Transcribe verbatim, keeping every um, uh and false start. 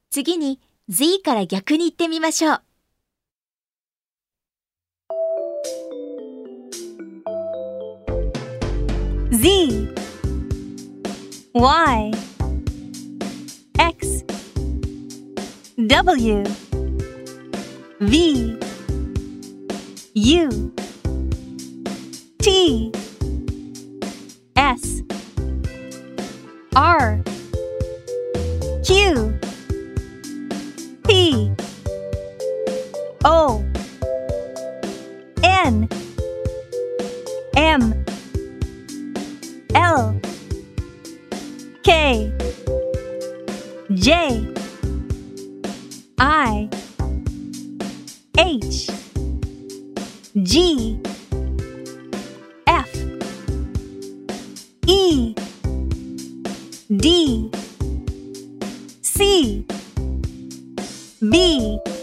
次に Z から逆に言ってみましょう。 Z Y X W V U T S R Q P O N M L K J I H G F E D C B